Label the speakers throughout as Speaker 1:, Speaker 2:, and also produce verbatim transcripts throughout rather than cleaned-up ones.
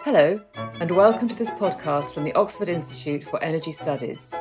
Speaker 1: Hello, and welcome to this podcast from the Oxford Institute for Energy Studies.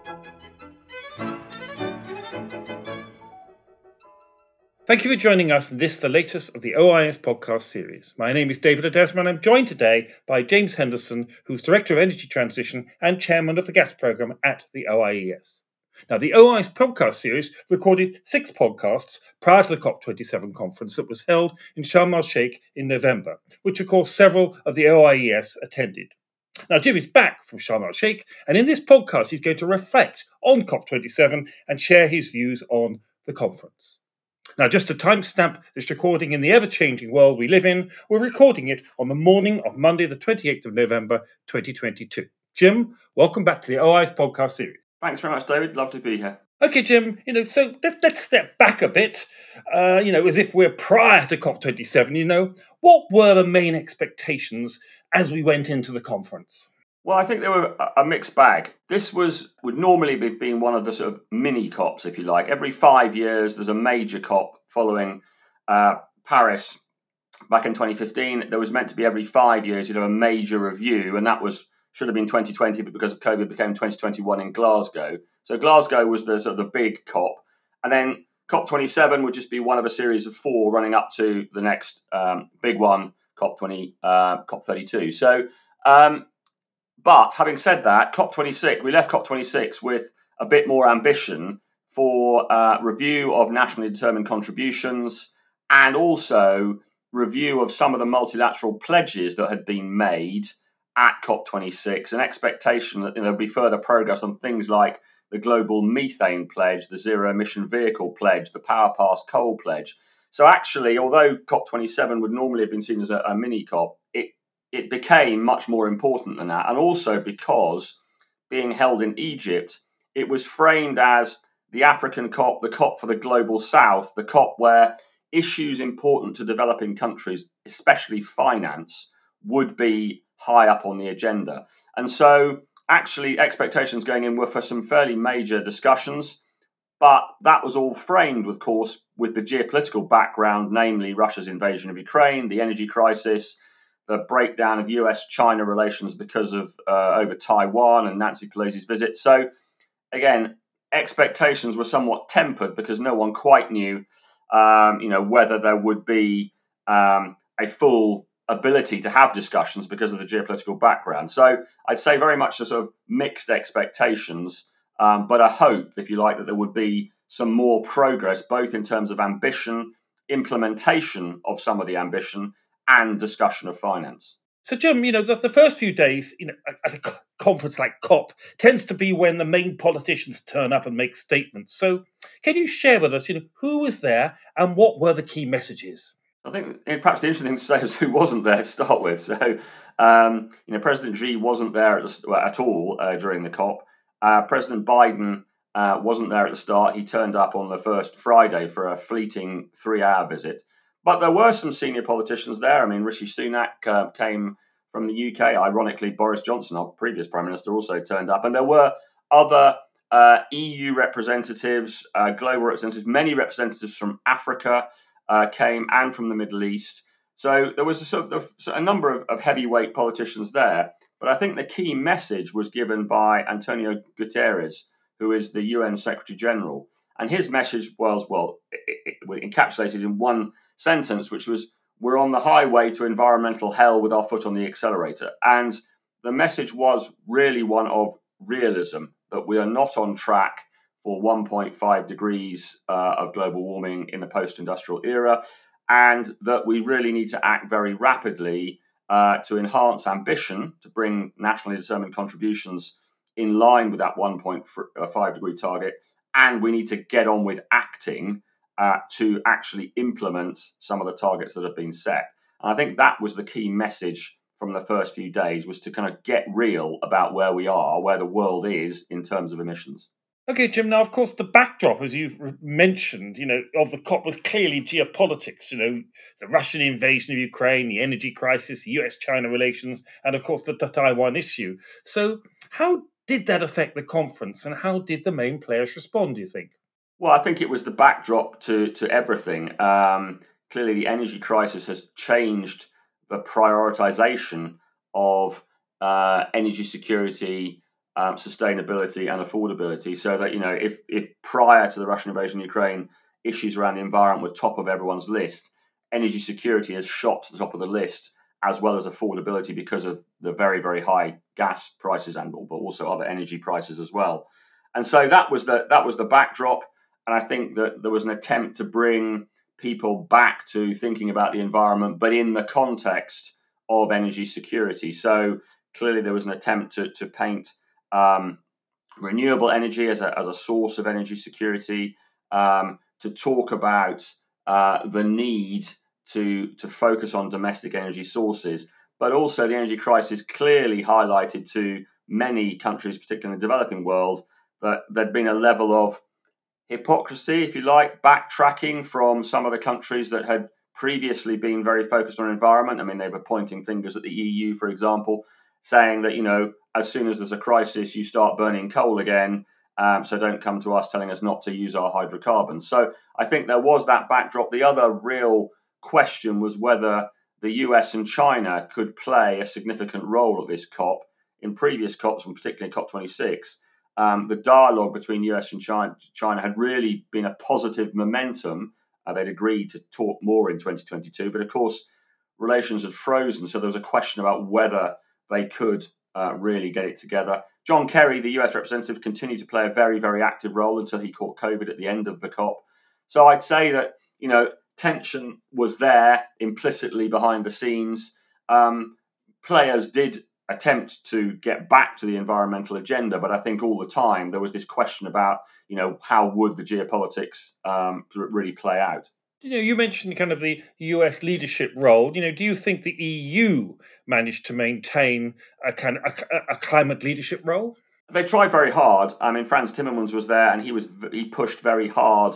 Speaker 2: Thank you for joining us in this, the latest of the O I E S podcast series. My name is David Odesman, and I'm joined today by James Henderson, who's Director of Energy Transition and Chairman of the Gas Programme at the O I E S. Now, the O I E S podcast series recorded six podcasts prior to the COP twenty-seven conference that was held in Sharm el-Sheikh in November, which of course several of the O I E S attended. Now, Jim is back from Sharm el-Sheikh, and in this podcast he's going to reflect on COP twenty-seven and share his views on the conference. Now, just to timestamp this recording in the ever-changing world we live in, we're recording it on the morning of Monday, the twenty-eighth of November, twenty twenty-two. Jim, welcome back to the O I E S podcast series.
Speaker 3: Thanks very much, David. Love to be here.
Speaker 2: Okay, Jim, you know, so let, let's step back a bit, uh, you know, as if we're prior to COP twenty-seven, you know. What were the main expectations as we went into the conference?
Speaker 3: Well, I think they were a mixed bag. This was would normally be being one of the sort of mini COPs, if you like. Every five years, there's a major COP following uh, Paris back in twenty fifteen. There was meant to be every five years, you know, a major review, and that was should have been twenty twenty, but because of COVID, became twenty twenty-one in Glasgow. So Glasgow was the sort of the big COP, and then COP twenty-seven would just be one of a series of four running up to the next um, big one, COP twenty, uh, COP thirty-two. So. Um, But having said that, COP twenty-six, we left COP twenty-six with a bit more ambition for uh, review of nationally determined contributions and also review of some of the multilateral pledges that had been made at COP twenty-six, an expectation that you know, there'll be further progress on things like the global methane pledge, the zero emission vehicle pledge, the power past coal pledge. So actually, although COP twenty-seven would normally have been seen as a, a mini COP, it it became much more important than that. And also because being held in Egypt, it was framed as the African COP, the COP for the global south, the COP where issues important to developing countries, especially finance, would be high up on the agenda. And so actually expectations going in were for some fairly major discussions, but that was all framed, of course, with the geopolitical background, namely Russia's invasion of Ukraine, the energy crisis, the breakdown of U S China relations because of uh, over Taiwan and Nancy Pelosi's visit. So again, expectations were somewhat tempered because no one quite knew, um, you know, whether there would be um, a full ability to have discussions because of the geopolitical background. So I'd say very much a sort of mixed expectations, um, but a hope, if you like, that there would be some more progress, both in terms of ambition, implementation of some of the ambition, and discussion of finance.
Speaker 2: So, Jim, you know, the, the first few days, you know, at a conference like COP tends to be when the main politicians turn up and make statements. So, can you share with us, you know, who was there and what were the key messages?
Speaker 3: I think perhaps the interesting thing to say is who wasn't there to start with. So, um, you know, President Xi wasn't there at, the, at all uh, during the COP. Uh, President Biden uh, wasn't there at the start. He turned up on the first Friday for a fleeting three-hour visit. But there were some senior politicians there. I mean, Rishi Sunak uh, came from the U K. Ironically, Boris Johnson, our previous Prime Minister, also turned up. And there were other uh, E U representatives, uh, global representatives, many representatives from Africa uh, came and from the Middle East. So there was a, sort of a number of, of heavyweight politicians there. But I think the key message was given by Antonio Guterres, who is the U N Secretary General. And his message was, well, it, it, encapsulated in one sentence, which was, we're on the highway to environmental hell with our foot on the accelerator. And the message was really one of realism, that we are not on track for one point five degrees uh, of global warming in the post-industrial era, and that we really need to act very rapidly uh, to enhance ambition, to bring nationally determined contributions in line with that one point five degree target, and we need to get on with acting Uh, to actually implement some of the targets that have been set. And I think that was the key message from the first few days, was to kind of get real about where we are, where the world is in terms of emissions.
Speaker 2: Okay, Jim, now, of course, the backdrop, as you've mentioned, you know, of the COP was clearly geopolitics, you know, the Russian invasion of Ukraine, the energy crisis, U S China relations, and, of course, the Taiwan issue. So how did that affect the conference, and how did the main players respond, do you think?
Speaker 3: Well, I think it was the backdrop to, to everything. Um, clearly, the energy crisis has changed the prioritization of uh, energy security, um, sustainability and affordability, so that, you know, if, if prior to the Russian invasion of Ukraine, issues around the environment were top of everyone's list, energy security has shot to the top of the list, as well as affordability because of the very, very high gas prices and but also other energy prices as well. And so that was the that was the backdrop. And I think that there was an attempt to bring people back to thinking about the environment, but in the context of energy security. So clearly there was an attempt to, to paint um, renewable energy as a, as a source of energy security, um, to talk about uh, the need to, to focus on domestic energy sources, but also the energy crisis clearly highlighted to many countries, particularly in the developing world, that there'd been a level of hypocrisy, if you like, backtracking from some of the countries that had previously been very focused on environment. I mean, they were pointing fingers at the E U, for example, saying that, you know, as soon as there's a crisis, you start burning coal again. Um, so don't come to us telling us not to use our hydrocarbons. So I think there was that backdrop. The other real question was whether the U S and China could play a significant role at this COP. In previous COPs, and particularly COP twenty-six, um, the dialogue between U S and China, China had really been a positive momentum. Uh, they'd agreed to talk more in twenty twenty-two, but of course, relations had frozen. So there was a question about whether they could uh, really get it together. John Kerry, the U S representative, continued to play a very, very active role until he caught COVID at the end of the COP. So I'd say that, you know, tension was there implicitly behind the scenes. Um, players did attempt to get back to the environmental agenda, but I think all the time there was this question about, you know, how would the geopolitics um, really play out?
Speaker 2: You know, you mentioned kind of the U S leadership role. You know, do you think the E U managed to maintain a kind of a, a climate leadership role?
Speaker 3: They tried very hard. I mean, Frans Timmermans was there, and he was he pushed very hard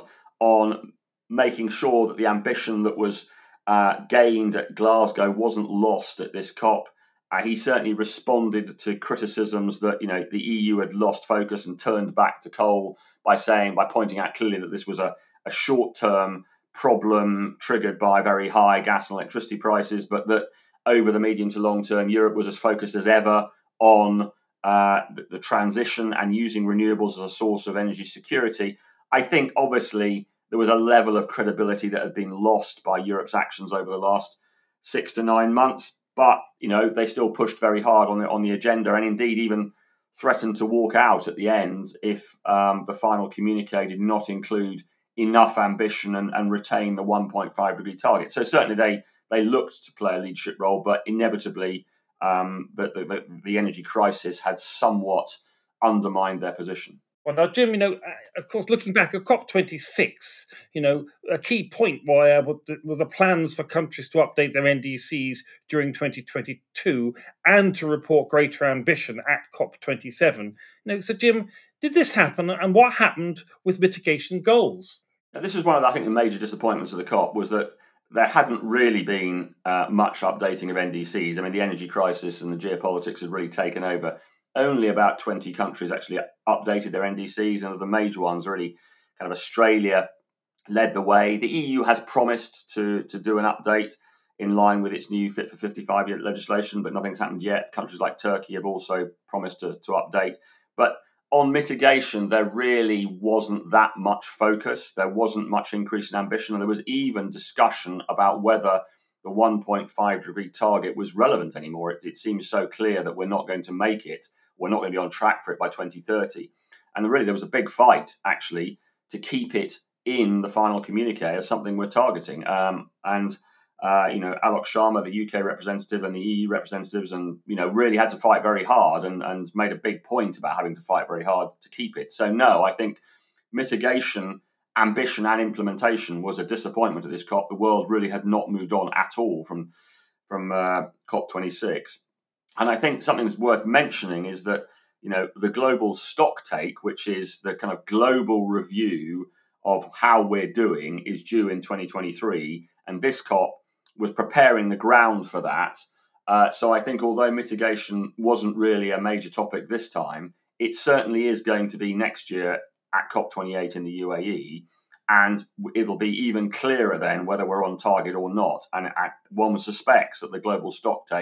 Speaker 3: on making sure that the ambition that was uh, gained at Glasgow wasn't lost at this COP. Uh, he certainly responded to criticisms that, you know, the E U had lost focus and turned back to coal by saying, by pointing out clearly that this was a, a short-term problem triggered by very high gas and electricity prices, but that over the medium to long term, Europe was as focused as ever on uh, the, the transition and using renewables as a source of energy security. I think obviously there was a level of credibility that had been lost by Europe's actions over the last six to nine months. But, you know, they still pushed very hard on the on the agenda, and indeed even threatened to walk out at the end if um, the final communique did not include enough ambition and, and retain the one point five degree target. So certainly they they looked to play a leadership role, but inevitably um, the, the, the energy crisis had somewhat undermined their position.
Speaker 2: Well, now, Jim, you know, of course, looking back at COP twenty-six, you know, a key point were, were the plans for countries to update their N D Cs during twenty twenty-two and to report greater ambition at COP twenty-seven. You know, so, Jim, did this happen, and what happened with mitigation goals?
Speaker 3: Now, this is one of, the, I think, the major disappointments of the COP was that there hadn't really been uh, much updating of N D Cs. I mean, the energy crisis and the geopolitics had really taken over. Only about twenty countries actually updated their N D Cs, and of the major ones, really kind of Australia led the way. The E U has promised to, to do an update in line with its new Fit for fifty-five legislation, but nothing's happened yet. Countries like Turkey have also promised to, to update. But on mitigation, there really wasn't that much focus. There wasn't much increase in ambition, and there was even discussion about whether the one point five degree target was relevant anymore. It, it seems so clear that we're not going to make it. We're not going to be on track for it by twenty thirty. And really, there was a big fight, actually, to keep it in the final communique as something we're targeting. Um, and, uh, you know, Alok Sharma, the U K representative, and the E U representatives, and, you know, really had to fight very hard and, and made a big point about having to fight very hard to keep it. So, no, I think mitigation, ambition and implementation was a disappointment at this COP. The world really had not moved on at all from, from uh, COP twenty-six. And I think something that's worth mentioning is that, you know, the global stock take, which is the kind of global review of how we're doing, is due in twenty twenty-three. And this COP was preparing the ground for that. Uh, so I think although mitigation wasn't really a major topic this time, it certainly is going to be next year at COP twenty-eight in the U A E. And it'll be even clearer then whether we're on target or not. And one suspects that the global stock take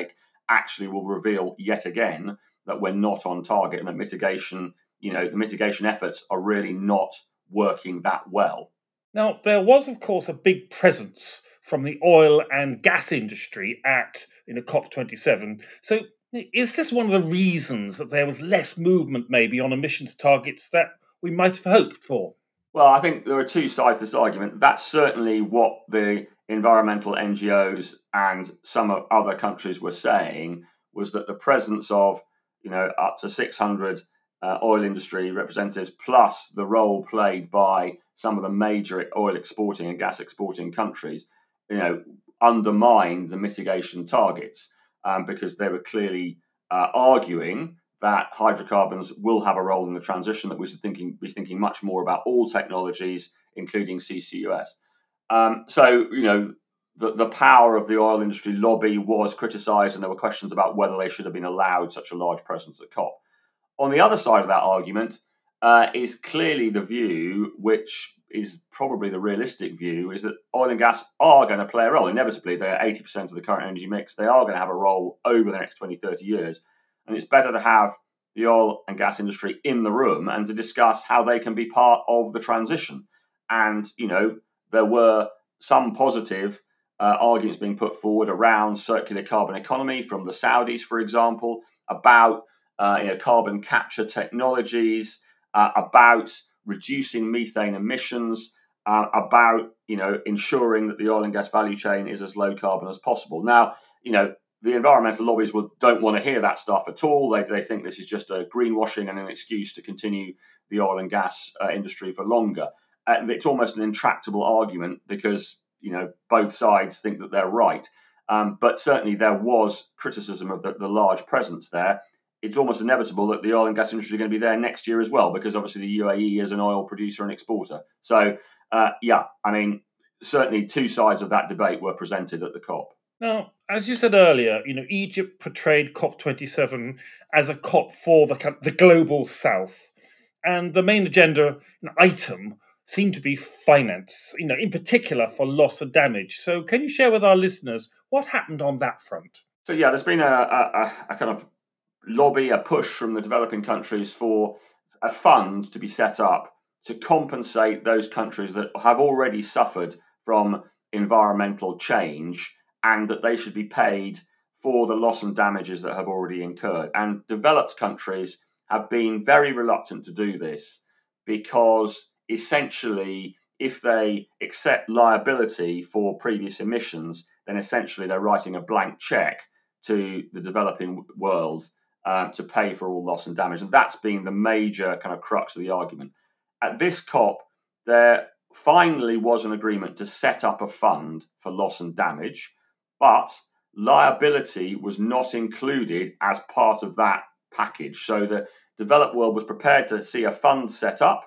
Speaker 3: actually will reveal yet again that we're not on target and that mitigation, you know, the mitigation efforts are really not working that well.
Speaker 2: Now, there was, of course, a big presence from the oil and gas industry at you know, COP twenty-seven. So is this one of the reasons that there was less movement maybe on emissions targets that we might have hoped for?
Speaker 3: Well, I think there are two sides to this argument. That's certainly what the environmental N G Os and some of other countries were saying, was that the presence of, you know, up to six hundred uh, oil industry representatives, plus the role played by some of the major oil exporting and gas exporting countries, you know, undermined the mitigation targets um, because they were clearly uh, arguing that hydrocarbons will have a role in the transition, that we should thinking, be thinking much more about all technologies, including C C U S. Um, so, you know, the, the power of the oil industry lobby was criticised, and there were questions about whether they should have been allowed such a large presence at COP. On the other side of that argument uh, is clearly the view, which is probably the realistic view, is that oil and gas are going to play a role. Inevitably, they are eighty percent of the current energy mix. They are going to have a role over the next twenty, thirty years. And it's better to have the oil and gas industry in the room and to discuss how they can be part of the transition. And, you know, there were some positive uh, arguments being put forward around circular carbon economy from the Saudis, for example, about uh, you know, carbon capture technologies, uh, about reducing methane emissions, uh, about, you know, ensuring that the oil and gas value chain is as low carbon as possible. Now, you know, the environmental lobbies will, don't want to hear that stuff at all. They, they think this is just a greenwashing and an excuse to continue the oil and gas uh, industry for longer. Uh, it's almost an intractable argument because, you know, both sides think that they're right. Um, but certainly there was criticism of the, the large presence there. It's almost inevitable that the oil and gas industry are going to be there next year as well, because obviously the U A E is an oil producer and exporter. So, uh, yeah, I mean, certainly two sides of that debate were presented at the COP.
Speaker 2: Now, as you said earlier, you know, Egypt portrayed COP twenty-seven as a COP for the, the global south. And the main agenda item seemed to be finance, you know, in particular for loss and damage. So can you share with our listeners what happened on that front?
Speaker 3: So, yeah, there's been a, a, a kind of lobby, a push from the developing countries for a fund to be set up to compensate those countries that have already suffered from environmental change, and that they should be paid for the loss and damages that have already incurred. And developed countries have been very reluctant to do this because essentially, if they accept liability for previous emissions, then essentially they're writing a blank check to the developing world um, to pay for all loss and damage. And that's been the major kind of crux of the argument. At this COP, there finally was an agreement to set up a fund for loss and damage, but liability was not included as part of that package. So the developed world was prepared to see a fund set up.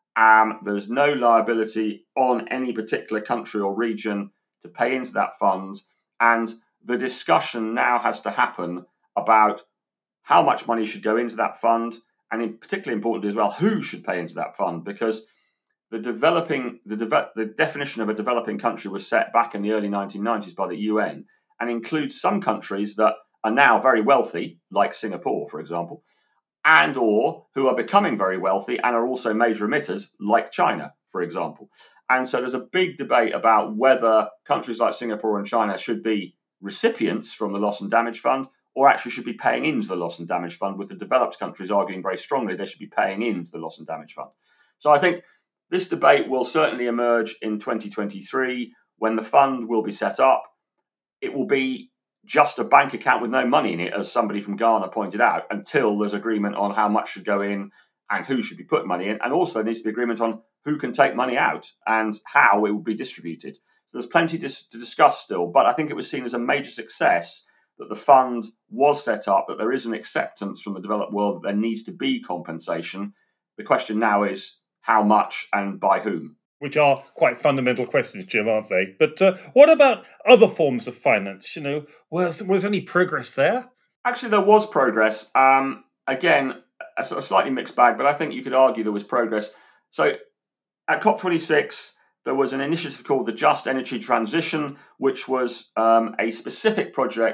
Speaker 3: Um, there's no liability on any particular country or region to pay into that fund. And the discussion now has to happen about how much money should go into that fund, and in particularly important as well, who should pay into that fund, because the developing the, de- the definition of a developing country was set back in the early nineteen nineties by the U N and includes some countries that are now very wealthy, like Singapore, for example, and or who are becoming very wealthy and are also major emitters, like China, for example. And so there's a big debate about whether countries like Singapore and China should be recipients from the Loss and Damage Fund, or actually should be paying into the Loss and Damage Fund, with the developed countries arguing very strongly they should be paying into the Loss and Damage Fund. So I think this debate will certainly emerge in twenty twenty-three when the fund will be set up. It will be just a bank account with no money in it, as somebody from Ghana pointed out, until there's agreement on how much should go in and who should be putting money in. And also there needs to be agreement on who can take money out and how it will be distributed. So there's plenty to, to discuss still, but I think it was seen as a major success that the fund was set up, that there is an acceptance from the developed world that there needs to be compensation. The question now is how much and by whom.
Speaker 2: Which are quite fundamental questions, Jim, aren't they? But uh, what about other forms of finance? You know, was was any progress there?
Speaker 3: Actually, there was progress. Um, again, a sort of slightly mixed bag, but I think you could argue there was progress. So at COP twenty-six, there was an initiative called the Just Energy Transition, which was um, a specific project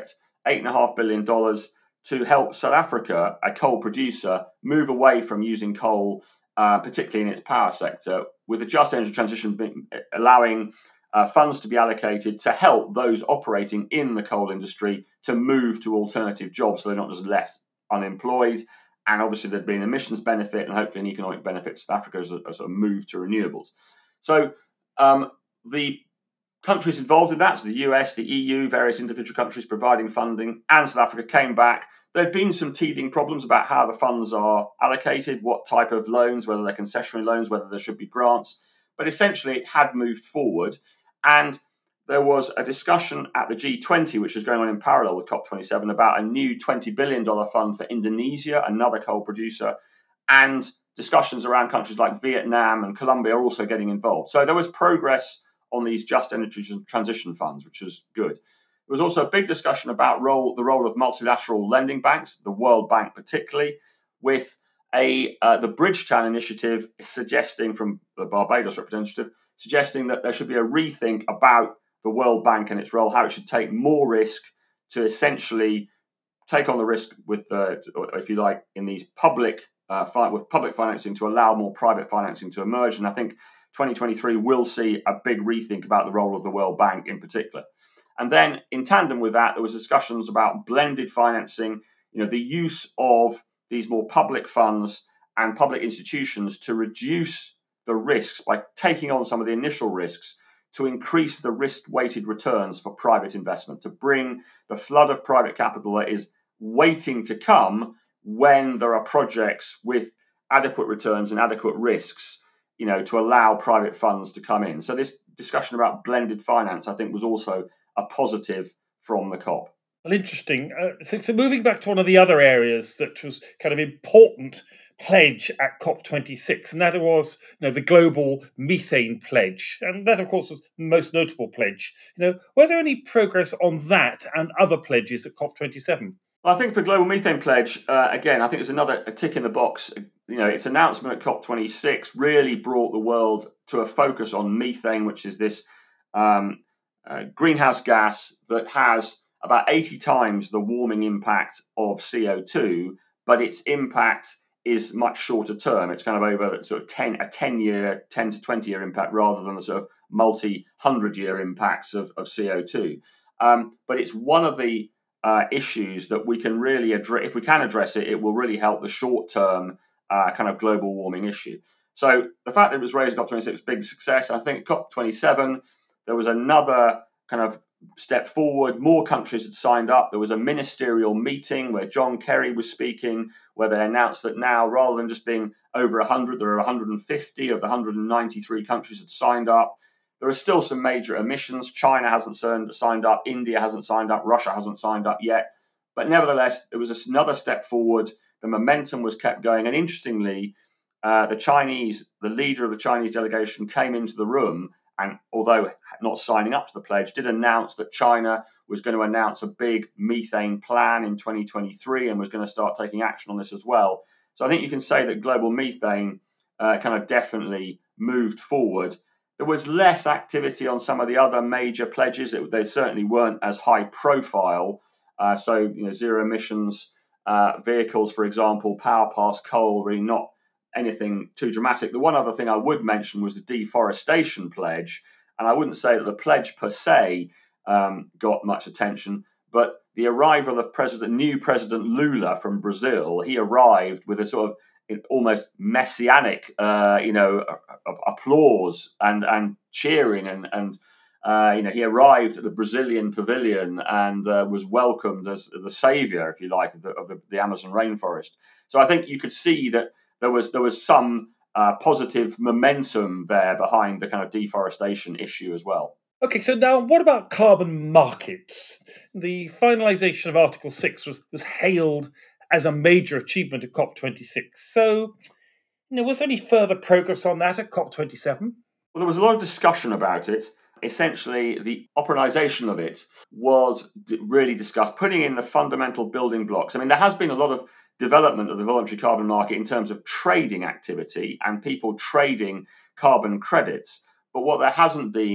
Speaker 3: eight point five billion dollars to help South Africa, a coal producer, move away from using coal, uh, particularly in its power sector, with the Just Energy Transition being, allowing uh, funds to be allocated to help those operating in the coal industry to move to alternative jobs so they're not just left unemployed. And obviously there'd be an emissions benefit and hopefully an economic benefit to South Africa as a, as a move to renewables. So um, the countries involved in that, so the U S, the E U, various individual countries providing funding, and South Africa came back. There'd been some teething problems about how the funds are allocated, what type of loans, whether they're concessionary loans, whether there should be grants. But essentially, it had moved forward. And there was a discussion at the G twenty, which was going on in parallel with COP twenty-seven, about a new twenty billion dollars fund for Indonesia, another coal producer, and discussions around countries like Vietnam and Colombia are also getting involved. So there was progress on these Just Energy Transition funds, which was good. There was also a big discussion about role, the role of multilateral lending banks, the World Bank particularly, with a uh, the Bridgetown Initiative suggesting, from the Barbados representative, suggesting that there should be a rethink about the World Bank and its role, how it should take more risk to essentially take on the risk with, uh, if you like, in these public uh, fi- with public financing to allow more private financing to emerge. And I think twenty twenty-three will see a big rethink about the role of the World Bank in particular. And then in tandem with that, there was discussions about blended financing, you know, the use of these more public funds and public institutions to reduce the risks by taking on some of the initial risks, to increase the risk-weighted returns for private investment, to bring the flood of private capital that is waiting to come when there are projects with adequate returns and adequate risks, you know, to allow private funds to come in. So this discussion about blended finance, I think, was also a positive from the COP.
Speaker 2: Well, interesting. Uh, so, so moving back to one of the other areas that was kind of important pledge at COP twenty-six, and that was, you know, the global methane pledge, and that, of course, was the most notable pledge. You know, were there any progress on that and other pledges at COP twenty-seven?
Speaker 3: Well, I think for global methane pledge, uh, again, I think it's another a tick in the box. You know, its announcement at COP twenty-six really brought the world to a focus on methane, which is this um, uh, greenhouse gas that has about eighty times the warming impact of C O two, but its impact is much shorter term. It's kind of over sort of ten, a ten year, ten to twenty year impact rather than the sort of multi hundred year impacts of, of C O two. Um, but it's one of the uh, issues that we can really address. If we can address it, it will really help the short term uh, kind of global warming issue. So the fact that it was raised at COP twenty-six was a big success. I think COP twenty-seven, there was another kind of step forward. More countries had signed up. There was a ministerial meeting where John Kerry was speaking, where they announced that now, rather than just being over one hundred, there are one hundred fifty of the one hundred ninety-three countries had signed up. There are still some major emissions. China hasn't signed up. India hasn't signed up. Russia hasn't signed up yet. But nevertheless, it was another step forward. The momentum was kept going. And interestingly, uh, the Chinese, the leader of the Chinese delegation came into the room, and although not signing up to the pledge, did announce that China was going to announce a big methane plan in twenty twenty-three and was going to start taking action on this as well. So I think you can say that global methane uh, kind of definitely moved forward. There was less activity on some of the other major pledges. It, they certainly weren't as high profile. Uh, so, you know, zero emissions uh, vehicles, for example, power past coal, really not anything too dramatic. The one other thing I would mention was the deforestation pledge. And I wouldn't say that the pledge per se um, got much attention, but the arrival of President, new President Lula from Brazil, he arrived with a sort of almost messianic, uh, you know, a, a, applause and and cheering, and and uh, you know, he arrived at the Brazilian pavilion and uh, was welcomed as the savior, if you like, of, the, of the, the Amazon rainforest. So I think you could see that there was there was some uh, positive momentum there behind the kind of deforestation issue as well.
Speaker 2: Okay, so now what about carbon markets? The finalisation of Article six was, was hailed as a major achievement at COP twenty-six. So, you know, was there any further progress on that at COP twenty-seven?
Speaker 3: Well, there was a lot of discussion about it. Essentially, the operationalisation of it was really discussed, putting in the fundamental building blocks. I mean, there has been a lot of development of the voluntary carbon market in terms of trading activity and people trading carbon credits. But what there hasn't been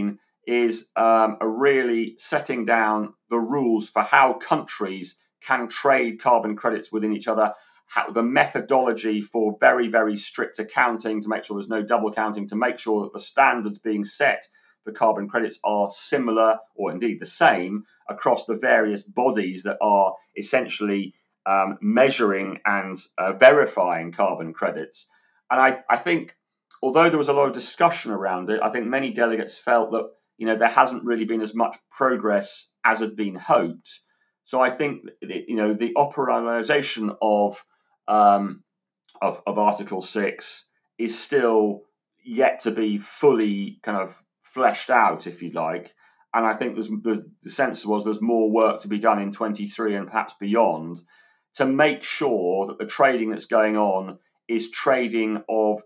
Speaker 3: is um, a really setting down the rules for how countries can trade carbon credits within each other, how the methodology for very, very strict accounting to make sure there's no double counting, to make sure that the standards being set for carbon credits are similar or indeed the same across the various bodies that are essentially um, measuring and uh, verifying carbon credits. And I, I think, although there was a lot of discussion around it, I think many delegates felt that, you know, there hasn't really been as much progress as had been hoped. So I think, you know, the operationalization of um, of, of Article six is still yet to be fully kind of fleshed out, if you like. And I think there's, the, the sense was there's more work to be done in twenty-three and perhaps beyond to make sure that the trading that's going on is trading of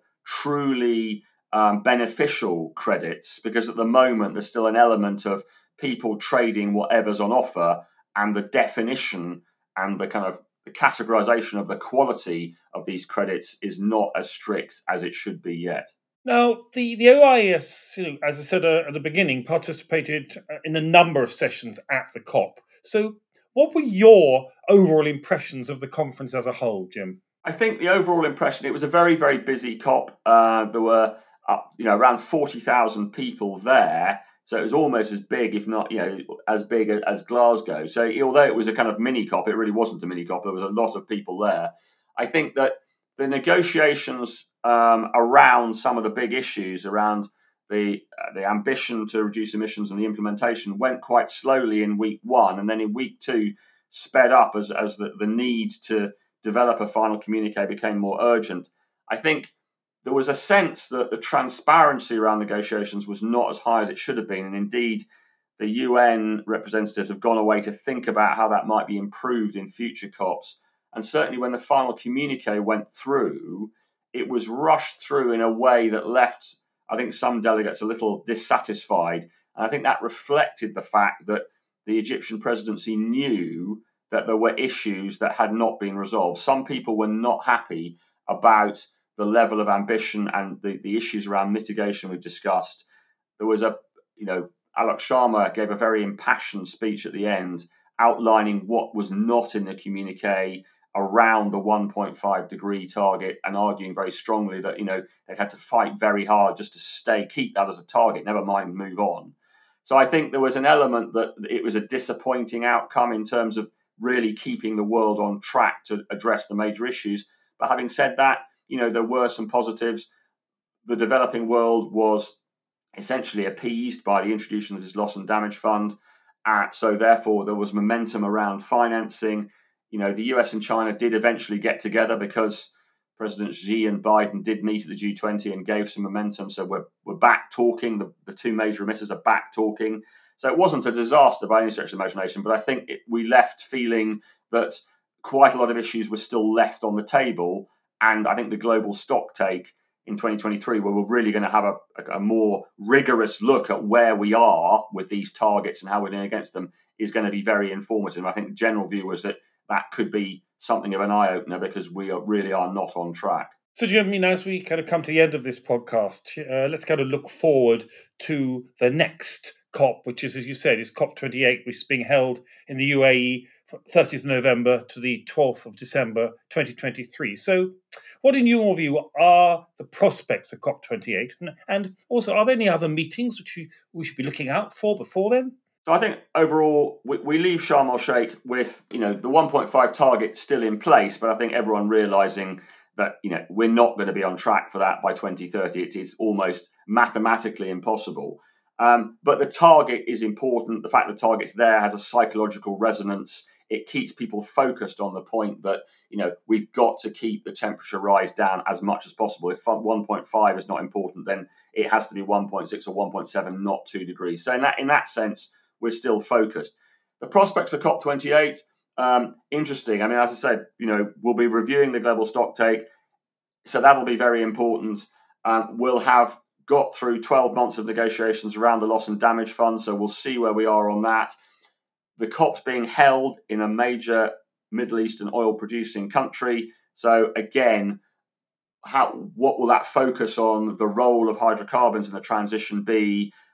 Speaker 3: truly um, beneficial credits, because at the moment there's still an element of people trading whatever's on offer, and the definition and the kind of the categorization of the quality of these credits is not as strict as it should be yet.
Speaker 2: Now, the, the O I E S, you know, as I said uh, at the beginning, participated in a number of sessions at the COP. So what were your overall impressions of the conference as a whole, Jim?
Speaker 3: I think the overall impression, it was a very, very busy COP. Uh, there were uh, you know, around forty thousand people there. So it was almost as big, if not, you know, as big as Glasgow. So although it was a kind of mini COP, it really wasn't a mini COP. There was a lot of people there. I think that the negotiations um, around some of the big issues around the uh, the ambition to reduce emissions and the implementation went quite slowly in week one, and then in week two sped up as as the, the need to develop a final communique became more urgent. I think there was a sense that the transparency around negotiations was not as high as it should have been. And indeed, the U N representatives have gone away to think about how that might be improved in future COPs. And certainly when the final communique went through, it was rushed through in a way that left, I think, some delegates a little dissatisfied. And I think that reflected the fact that the Egyptian presidency knew that there were issues that had not been resolved. Some people were not happy about the level of ambition and the, the issues around mitigation we've discussed. There was a, you know, Alok Sharma gave a very impassioned speech at the end outlining what was not in the communique around the one point five degree target, and arguing very strongly that, you know, they've had to fight very hard just to stay, keep that as a target, never mind move on. So I think there was an element that it was a disappointing outcome in terms of really keeping the world on track to address the major issues. But having said that, you know, there were some positives. The developing world was essentially appeased by the introduction of this loss and damage fund. Uh, so therefore, there was momentum around financing. You know, the U S and China did eventually get together because President Xi and Biden did meet at the G twenty and gave some momentum. So we're we're back talking. The, the two major emitters are back talking. So it wasn't a disaster by any stretch of the imagination, but I think it, we left feeling that quite a lot of issues were still left on the table. And I think the global stock take in twenty twenty-three, where we're really going to have a, a more rigorous look at where we are with these targets and how we're doing against them, is going to be very informative. I think the general view was that that could be something of an eye-opener because we are, really are not on track.
Speaker 2: So, Jim, you know, as we kind of come to the end of this podcast, uh, let's kind of look forward to the next COP, which is, as you said, is COP twenty-eight, which is being held in the U A E from thirtieth of November to the twelfth of December, twenty twenty-three. So what, in your view, are the prospects of COP twenty-eight? And, and also, are there any other meetings which you, we should be looking out for before then?
Speaker 3: So I think overall, we, we leave Sharm el-Sheikh with, you know, the one point five target still in place, but I think everyone realizing that, you know, we're not going to be on track for that by twenty thirty. It is almost mathematically impossible. Um, but the target is important. The fact the target's there has a psychological resonance. It keeps people focused on the point that, you know, we've got to keep the temperature rise down as much as possible. If one point five is not important, then it has to be one point six or one point seven, not two degrees. So in that in that sense, we're still focused. The prospects for COP twenty-eight, um, interesting. I mean, as I said, you know, we'll be reviewing the global stock take. So that'll be very important. Um, we'll have got through twelve months of negotiations around the loss and damage fund. So we'll see where we are on that. The COP's being held in a major Middle Eastern oil producing country. So again, how what will that focus on? The role of hydrocarbons in the transition be?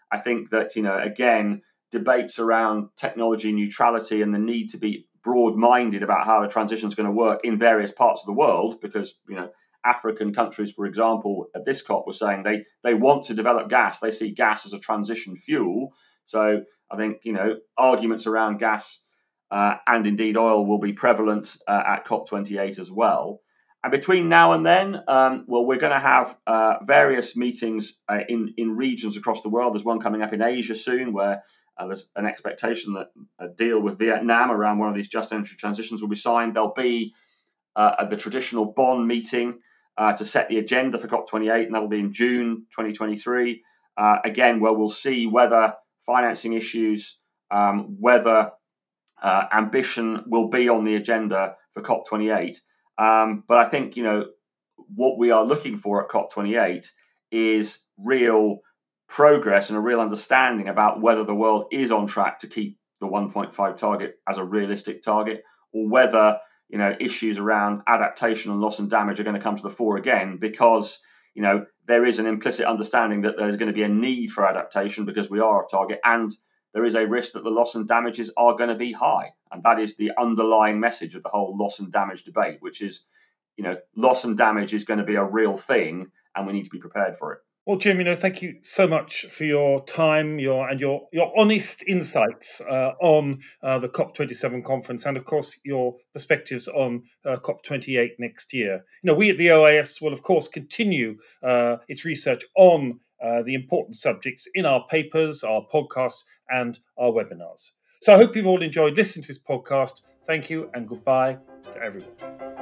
Speaker 3: I think that, you know, again, debates around technology neutrality and the need to be broad-minded about how the transition is going to work in various parts of the world, because, you know, African countries, for example, at this COP were saying they they want to develop gas. They see gas as a transition fuel. So I think, you know, arguments around gas uh, and indeed oil will be prevalent uh, at COP twenty-eight as well. And between now and then, um, well, we're going to have uh, various meetings uh, in, in regions across the world. There's one coming up in Asia soon where uh, there's an expectation that a deal with Vietnam around one of these just energy transitions will be signed. There'll be uh, at the traditional Bonn meeting uh, to set the agenda for COP twenty-eight, and that'll be in June twenty twenty-three. Uh, again, where we'll see whether financing issues, um, whether uh, ambition will be on the agenda for COP twenty-eight. Um, but I think, you know, what we are looking for at COP twenty-eight is real progress and a real understanding about whether the world is on track to keep the one point five target as a realistic target, or whether, you know, issues around adaptation and loss and damage are going to come to the fore again, because, you know, there is an implicit understanding that there's going to be a need for adaptation because we are off target, and there is a risk that the loss and damages are going to be high. And that is the underlying message of the whole loss and damage debate, which is, you know, loss and damage is going to be a real thing and we need to be prepared for it.
Speaker 2: Well, Jim, you know, thank you so much for your time, your and your your honest insights uh, on uh, the COP twenty-seven conference, and of course your perspectives on uh, COP twenty-eight next year. You know, we at the O I S will of course continue uh, its research on uh, the important subjects in our papers, our podcasts, and our webinars. So I hope you've all enjoyed listening to this podcast. Thank you, and goodbye to everyone.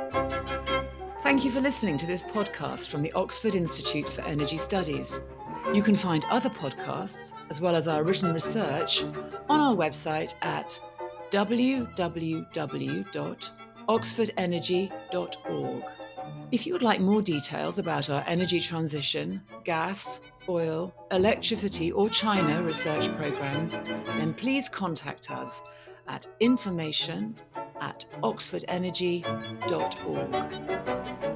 Speaker 1: Thank you for listening to this podcast from the Oxford Institute for Energy Studies. You can find other podcasts, as well as our written research, on our website at w w w dot oxford energy dot org. If you would like more details about our energy transition, gas, oil, electricity or China research programs, then please contact us at information at oxford energy dot org.